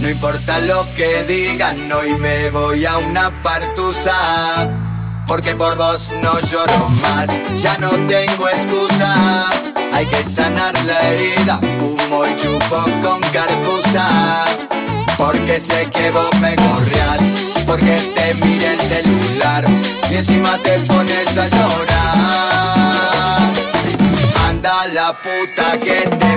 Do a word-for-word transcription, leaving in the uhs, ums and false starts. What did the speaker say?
No importa lo que digan, hoy me voy a una partusa, porque por vos no lloro más, ya no tengo excusa. Hay que sanar la herida, fumo y chupo con cartuza, porque sé que vos me gorreás, porque te miré el celular y encima te pones a llorar. Anda la puta que te